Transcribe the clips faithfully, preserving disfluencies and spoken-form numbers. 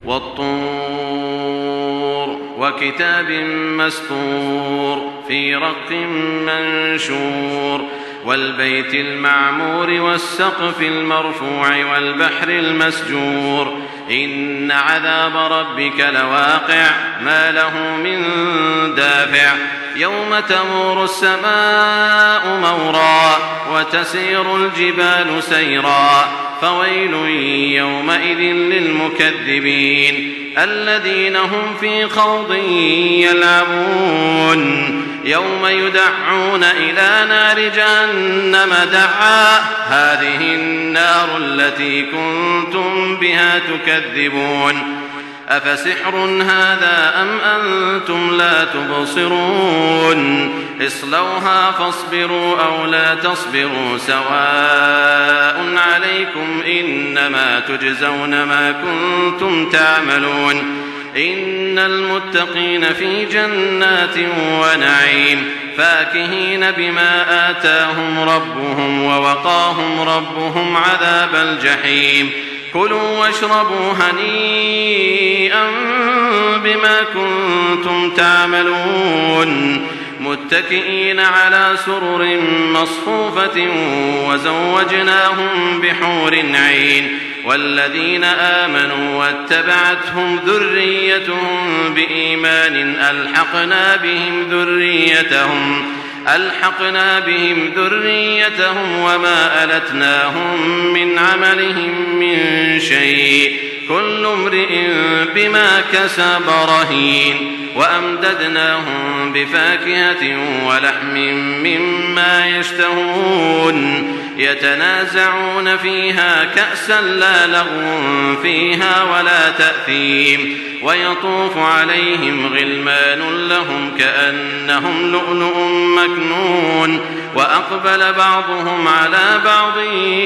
والطور وكتاب مسطور في رق منشور والبيت المعمور والسقف المرفوع والبحر المسجور إن عذاب ربك لواقع ما له من دافع يوم تمور السماء مورا وتسير الجبال سيرا فويل يومئذ للمكذبين الذين هم في خوض يلعبون يوم يدعون إلى نار جهنم دعا هذه النار التي كنتم بها تكذبون أفسحر هذا أم أنتم لا تبصرون اصلوها فاصبروا أو لا تصبروا سواء عليكم إنما تجزون ما كنتم تعملون إن المتقين في جنات ونعيم فاكهين بما آتاهم ربهم ووقاهم ربهم عذاب الجحيم كلوا واشربوا هنيئا بما كنتم تعملون متكئين على سرر مصفوفة وزوجناهم بحور عين والذين آمنوا واتبعتهم ذريتهم بإيمان ألحقنا بهم ذريتهم ألحقنا بهم ذريتهم وما ألتناهم من عملهم من شيء كل امرئ بما كسب رهين وأمددناهم بفاكهة ولحم مما يشتهون يتنازعون فيها كأسا لا لغو فيها ولا تأثيم ويطوف عليهم غلمان لهم كأنهم لؤلؤ مكنون وأقبل بعضهم على بعض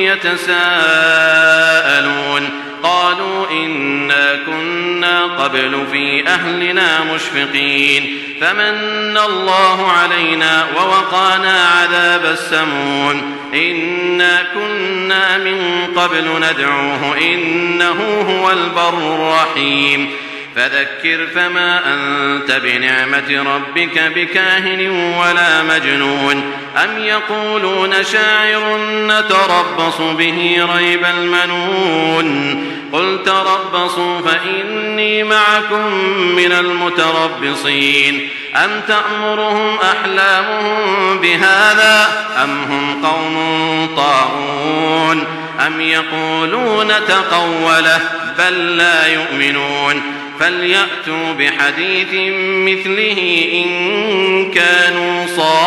يتساءلون قالوا إنا كنا قبل في أهلنا مشفقين فمن الله علينا ووقانا عذاب السموم إنا كنا من قبل ندعوه إنه هو البر الرحيم فذكر فما أنت بنعمة ربك بكاهن ولا مجنون أم يقولون شاعر نتربص به ريب المنون قل تربصوا فإني معكم من المتربصين أم تأمرهم أحلامهم بهذا أم هم قوم طاغون أم يقولون تقوله بل لا يؤمنون فليأتوا بحديث مثله إن كانوا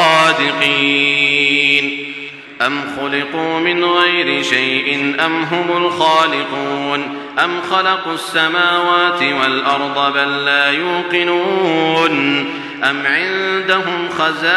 صادقين أم خلقوا من غير شيء أم هم الخالقون أم خلقوا السماوات والأرض بل لا يوقنون أم عندهم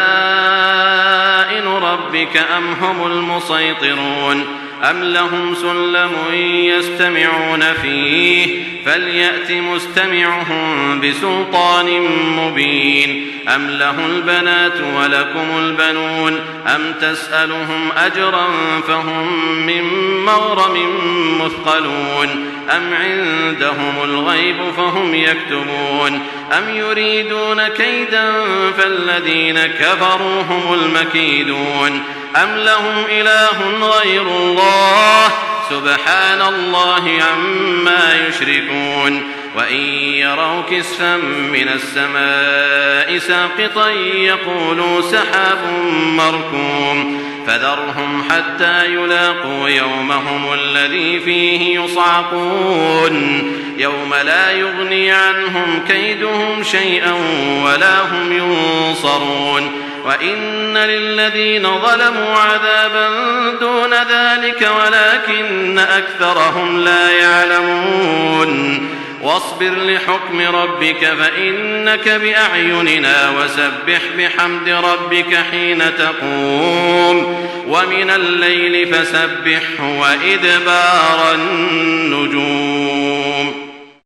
خزائن ربك أم هم المسيطرون أم لهم سلم يستمعون فيه فليأت مستمعهم بسلطان مبين أم له البنات ولكم البنون أم تسألهم أجرا فهم من مغرم مثقلون أم عندهم الغيب فهم يكتبون أم يريدون كيدا فالذين كفروا هم المكيدون أم لهم إله غير الله سبحان الله عما يشركون وإن يروا كسفا من السماء ساقطا يقولوا سحاب مركوم فذرهم حتى يلاقوا يومهم الذي فيه يصعقون يوم لا يغني عنهم كيدهم شيئا ولا هم ينصرون وإن للذين ظلموا عذابا دون ذلك ولكن أكثرهم لا يعلمون واصبر لحكم ربك فإنك بأعيننا وسبح بحمد ربك حين تقوم ومن الليل فسبحه وإدبار النجوم.